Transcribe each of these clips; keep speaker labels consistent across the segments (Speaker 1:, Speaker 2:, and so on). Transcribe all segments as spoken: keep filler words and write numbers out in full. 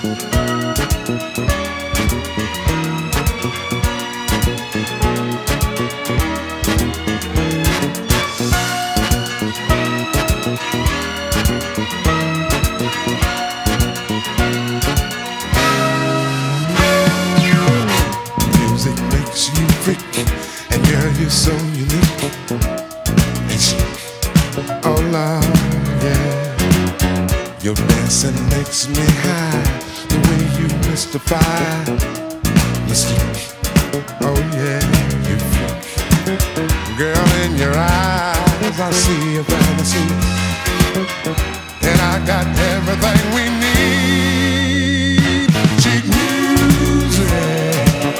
Speaker 1: Music makes you freak, and girl, you're so unique and chic. Oh Lord, yeah. Your dancing makes me high, the way you mystify, mystique. Oh yeah, you freak. Girl, in your eyes I see a fantasy, and I got everything we need. Cheap music,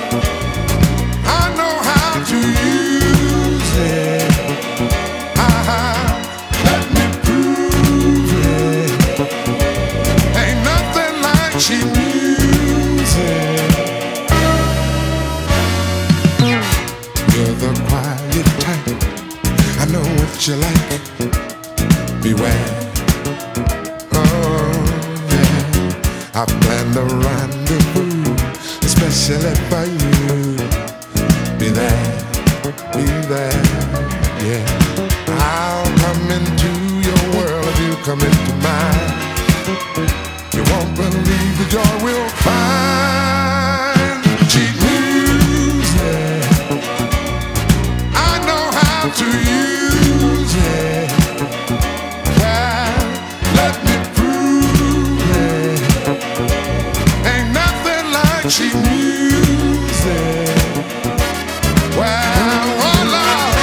Speaker 1: I know how to use it. Uh-huh. Let me prove it. Ain't nothing like cheap music. You're the quiet type, I know what you like. Beware. Oh yeah, I planned a rendezvous especially for you. Be there, be there, yeah. I'll come into your world if you come into mine. You won't believe the joy we'll find. Cheap music, I know how to use it. Yeah, let me prove it. Ain't nothing like cheap music. Well, oh Lord.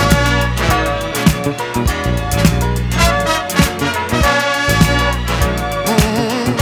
Speaker 1: Mm-hmm.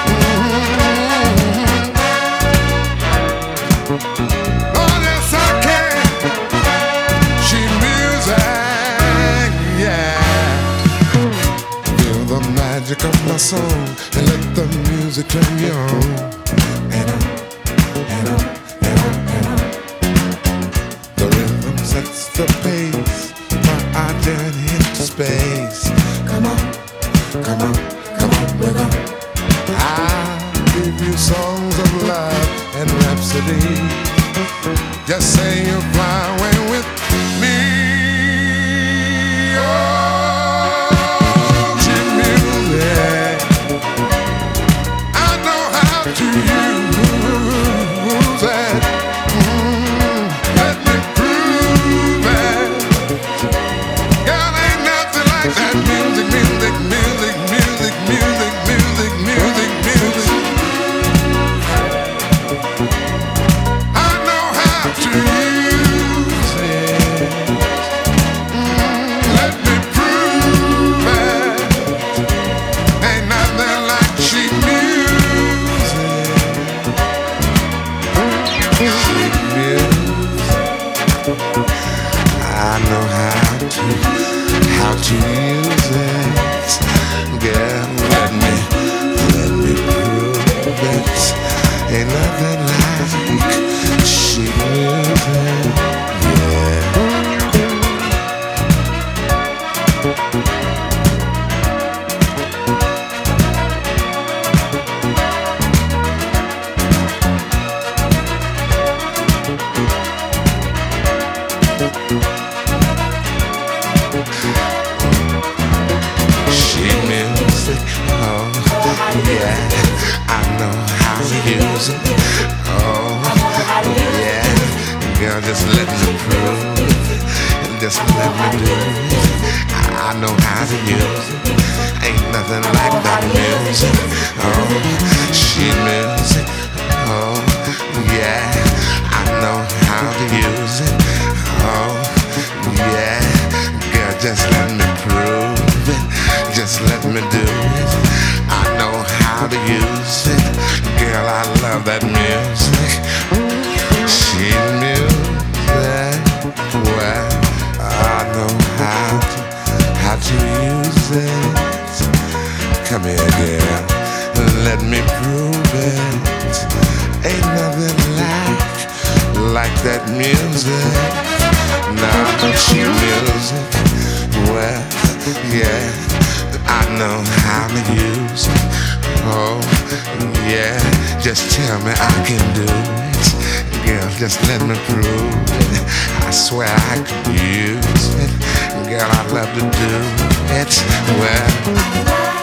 Speaker 1: Mm-hmm. Oh yes I can. Cheap music, yeah. Feel the magic of my song and let the music turn you on. And on, and on, and on, and on. The rhythm sets the pace for our journey into space. Come on, come on, come on, rhythm. I'll give you songs of love and rhapsody. Just say you'll fly away with me. Oh, cheap music, I know how to use it. Mm, let me prove it. Girl, ain't nothing like that music, music, music, music, music, music, music, music. I know how to use it. Mm, let me prove it. Ain't nothing like cheap music. Cheap music. I know how to, how to use it. Girl, let me, let me prove it. Ain't nothing like cheap music. Yeah. Sheet music, oh yeah, I know how to use it. Oh yeah, girl, just let me prove it. Just let me do it. I know how to use it. Ain't nothing like that music. Oh, sheet music, oh yeah, I know how to use it. Oh yeah, girl, just let me prove it. Just let me do it. I know how to use it. Girl, I love that music. Sheet music, well, I know how to, how to use it. Come here, girl, let me prove it. Ain't nothing like, like that music. Now, sheet music, well, yeah, I know how to use it. Oh, yeah, just tell me I can do it. Girl, just let me prove it. I swear I could use it. Girl, I'd love to do it. Well,